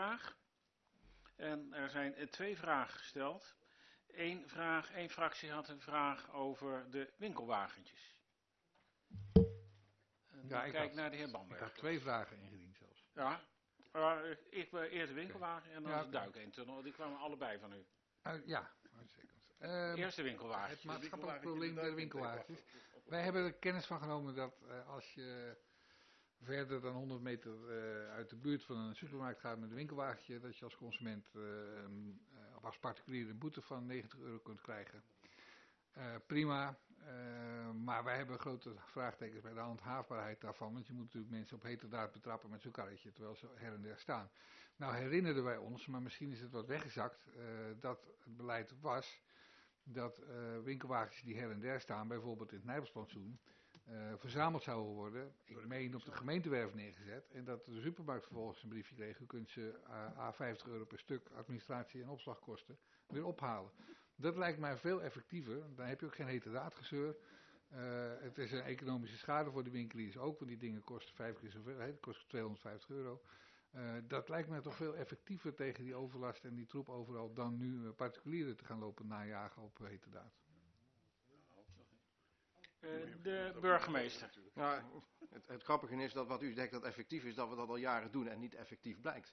vraag. En er zijn 2 vragen gesteld. Eén fractie had een vraag over de winkelwagentjes. Ja, ik kijk naar de heer Ik Bamberg. had 2 vragen ingediend zelfs. Ja, ik wil eerst de winkelwagen en dan de duik-tunnel. Die kwamen allebei van u. Ja, uitstekend. Eerst de winkelwagen. Het maatschappelijk probleem der winkelwagentjes. Wij hebben er kennis van genomen dat als je verder dan 100 meter uit de buurt van een supermarkt gaat met een winkelwagentje, dat je als consument of als particulier een boete van €90 kunt krijgen. Prima, maar wij hebben grote vraagtekens bij de handhaafbaarheid daarvan, want je moet natuurlijk mensen op heterdaad betrappen met zo'n karretje, terwijl ze her en der staan. Nou herinnerden wij ons, maar misschien is het wat weggezakt, dat het beleid was dat winkelwagentjes die her en der staan, bijvoorbeeld in het Nijpelsplantsoen, verzameld zouden worden, ik meen op de gemeentewerf neergezet, en dat de supermarkt vervolgens een briefje kreeg, u kunt ze à €50 per stuk administratie en opslagkosten weer ophalen. Dat lijkt mij veel effectiever, dan heb je ook geen heterdaadgezeur. Het is een economische schade voor de winkeliers ook, want die dingen kosten 5 keer zoveel, het kost €250. Dat lijkt mij toch veel effectiever tegen die overlast en die troep overal dan nu particulieren te gaan lopen najagen op heterdaad. De burgemeester. Nou, het grappige is dat wat u denkt dat effectief is, dat we dat al jaren doen en niet effectief blijkt.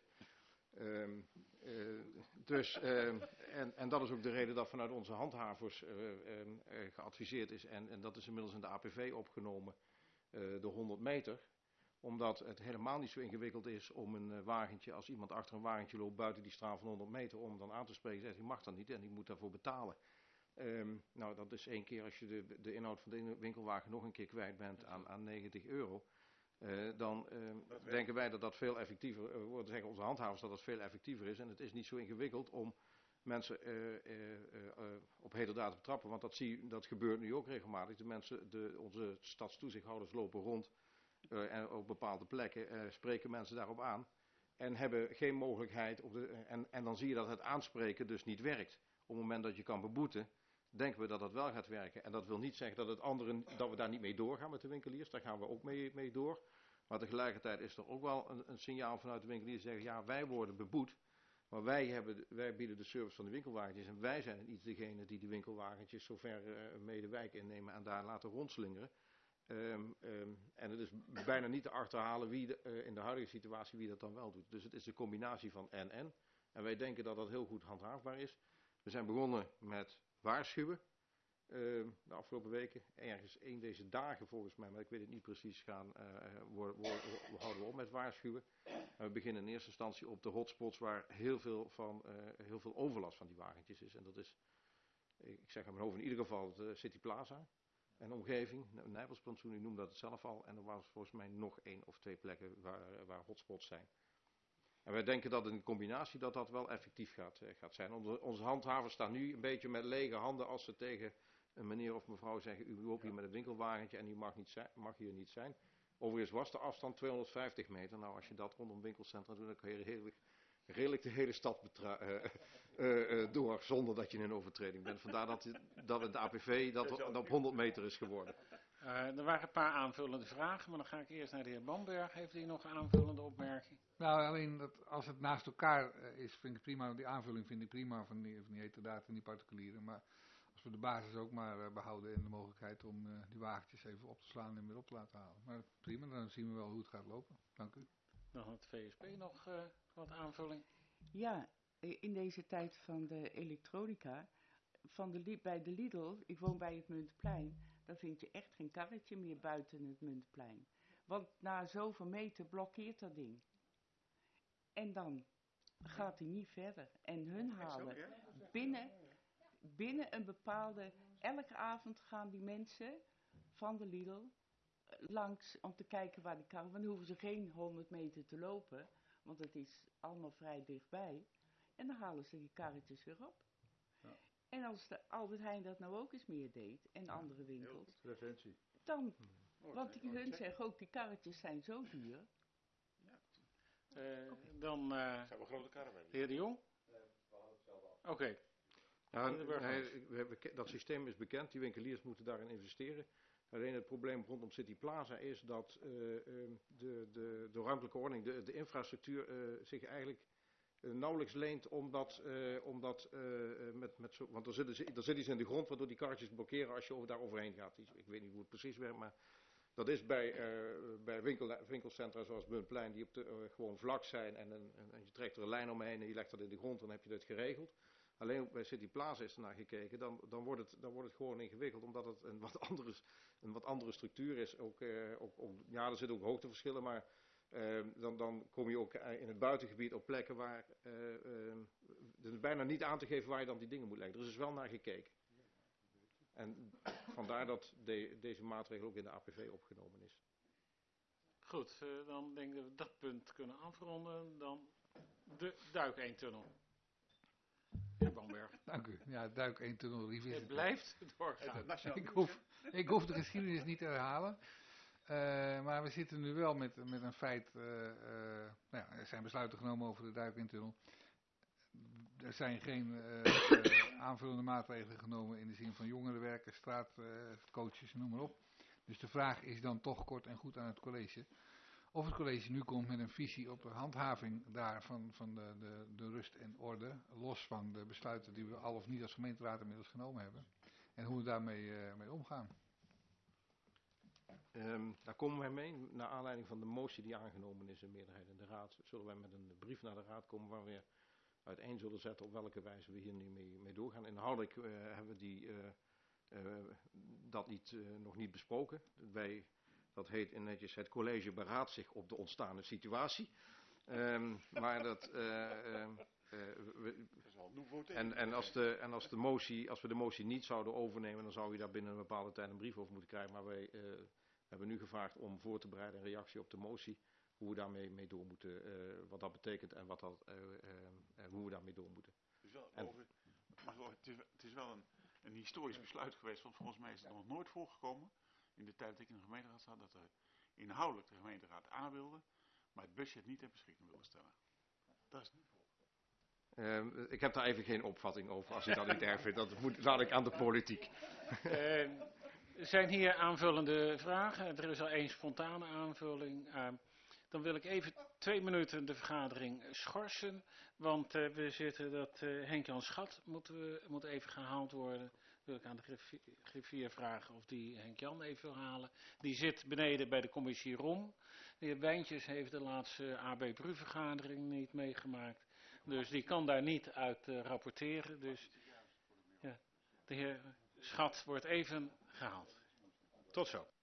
En dat is ook de reden dat vanuit onze handhavers geadviseerd is, en dat is inmiddels in de APV opgenomen, de 100 meter. Omdat het helemaal niet zo ingewikkeld is om een wagentje, als iemand achter een wagentje loopt buiten die straal van 100 meter, om dan aan te spreken, zegt hij mag dat niet en die moet daarvoor betalen. Nou, dat is 1 keer als je de inhoud van de winkelwagen nog een keer kwijt bent aan €90. Dan denken wij dat dat veel effectiever wordt. Zeggen onze handhavers dat dat veel effectiever is. En het is niet zo ingewikkeld om mensen op heterdaad te betrappen. Want dat gebeurt nu ook regelmatig. Onze stadstoezichthouders lopen rond en op bepaalde plekken spreken mensen daarop aan. En hebben geen mogelijkheid. En dan zie je dat het aanspreken dus niet werkt. Op het moment dat je kan beboeten, denken we dat dat wel gaat werken. En dat wil niet zeggen dat we daar niet mee doorgaan met de winkeliers. Daar gaan we ook mee door. Maar tegelijkertijd is er ook wel een signaal vanuit de winkeliers die zeggen, ja, wij worden beboet. Maar wij bieden de service van de winkelwagentjes. En wij zijn niet degene die de winkelwagentjes zo ver mee de wijk innemen en daar laten rondslingeren. En het is bijna niet te achterhalen in de huidige situatie wie dat dan wel doet. Dus het is de combinatie van en. En wij denken dat dat heel goed handhaafbaar is. We zijn begonnen met waarschuwen de afgelopen weken. Ergens 1 deze dagen volgens mij, maar ik weet het niet precies, houden we op met waarschuwen. En we beginnen in eerste instantie op de hotspots waar heel veel overlast van die wagentjes is. En dat is, ik zeg aan mijn hoofd in ieder geval, het City Plaza en omgeving. Nijpelsplantsoen, u noemde dat het zelf al. En er was volgens mij nog 1 of 2 plekken waar hotspots zijn. En wij denken dat in de combinatie dat wel effectief gaat zijn. Onze handhavers staan nu een beetje met lege handen als ze tegen een meneer of mevrouw zeggen, u loopt hier met een winkelwagentje en u mag hier niet zijn. Overigens was de afstand 250 meter. Nou, als je dat rondom winkelcentra doet, dan kun je redelijk de hele stad door zonder dat je in een overtreding bent. Vandaar dat het de APV dat op 100 meter is geworden. Er waren een paar aanvullende vragen, maar dan ga ik eerst naar de heer Bamberg. Heeft u nog een aanvullende opmerking? Nou, alleen dat als het naast elkaar is, vind ik prima. Die aanvulling vind ik prima van die heterdaad en die particulieren. Maar als we de basis ook maar behouden en de mogelijkheid om die wagentjes even op te slaan en weer op te laten halen. Maar prima, dan zien we wel hoe het gaat lopen. Dank u. Dan had het VSP nog wat aanvulling. Ja, in deze tijd van de elektronica, bij de Lidl, ik woon bij het Muntplein, dan vind je echt geen karretje meer buiten het Muntplein. Want na zoveel meter blokkeert dat ding. En dan gaat hij niet verder. En hun halen binnen een bepaalde, elke avond gaan die mensen van de Lidl langs om te kijken waar die karren, want dan hoeven ze geen 100 meter te lopen, want het is allemaal vrij dichtbij. En dan halen ze die karretjes weer op. Ja. En als de Albert Heijn dat nou ook eens meer deed, en andere winkels, dan, want hun zeggen ook, die karretjes zijn zo duur. Dan zijn we grote karren de heer De Jong. Oké. Ja, dat systeem is bekend, die winkeliers moeten daarin investeren. Alleen het probleem rondom City Plaza is dat de ruimtelijke ordening, de infrastructuur zich eigenlijk nauwelijks leent om dat want er zit iets in de grond waardoor die karretjes blokkeren als je daar overheen gaat. Ik weet niet hoe het precies werkt, maar dat is bij winkelcentra zoals Buntplein die gewoon vlak zijn en je trekt er een lijn omheen en je legt dat in de grond en dan heb je dat geregeld. Alleen bij City Plaza is er naar gekeken, dan wordt het gewoon ingewikkeld omdat het een wat andere structuur is. Ja, er zitten ook hoogteverschillen, maar dan kom je ook in het buitengebied op plekken waar het is bijna niet aan te geven waar je dan die dingen moet leggen. Er is dus wel naar gekeken. En vandaar dat deze maatregel ook in de APV opgenomen is. Goed, dan denk ik dat we dat punt kunnen afronden. Dan de Duik-1-tunnel. Meneer Bamberg. Dank u. Ja, Duik 1 tunnel. Het blijft doorgaan. Ik hoef de geschiedenis niet te herhalen. Maar we zitten nu wel met een feit. Er zijn besluiten genomen over de Duik 1 tunnel. Er zijn geen aanvullende maatregelen genomen in de zin van jongerenwerken, straatcoaches, noem maar op. Dus de vraag is dan toch kort en goed aan het college. Of het college nu komt met een visie op de handhaving daarvan van de rust en orde. Los van de besluiten die we al of niet als gemeenteraad inmiddels genomen hebben. En hoe we daarmee mee omgaan. Daar komen wij mee. Naar aanleiding van de motie die aangenomen is in meerderheid in de raad. Zullen wij met een brief naar de raad komen waar we uiteen zullen zetten op welke wijze we hier nu mee doorgaan. Inhoudelijk hebben we dat nog niet besproken. Dat heet netjes het college beraadt zich op de ontstaande situatie. Maar dat... als we de motie niet zouden overnemen, dan zou je daar binnen een bepaalde tijd een brief over moeten krijgen. Maar wij hebben nu gevraagd om voor te bereiden een reactie op de motie. Hoe we daarmee mee door moeten, wat dat betekent en hoe we daarmee door moeten. Het is wel een historisch besluit geweest, want volgens mij is het nog nooit voorgekomen, in de tijd dat ik in de gemeenteraad zat, dat er inhoudelijk de gemeenteraad aan wilde, maar het budget niet ter beschikking wilde stellen. Dat is niet voorgekomen. Ik heb daar even geen opvatting over, als u dat niet erg vindt. Dat laat ik aan de politiek. Er zijn hier aanvullende vragen. Er is al één spontane aanvulling. Dan wil ik even 2 minuten de vergadering schorsen. Want we zitten dat Henk-Jan Schat moet even gehaald worden. Wil ik aan de griffier vragen of die Henk-Jan even wil halen. Die zit beneden bij de commissie ROM. De heer Wijntjes heeft de laatste AB-Bru-vergadering niet meegemaakt. Dus die kan daar niet uit rapporteren. Dus ja, de heer Schat wordt even gehaald. Tot zo.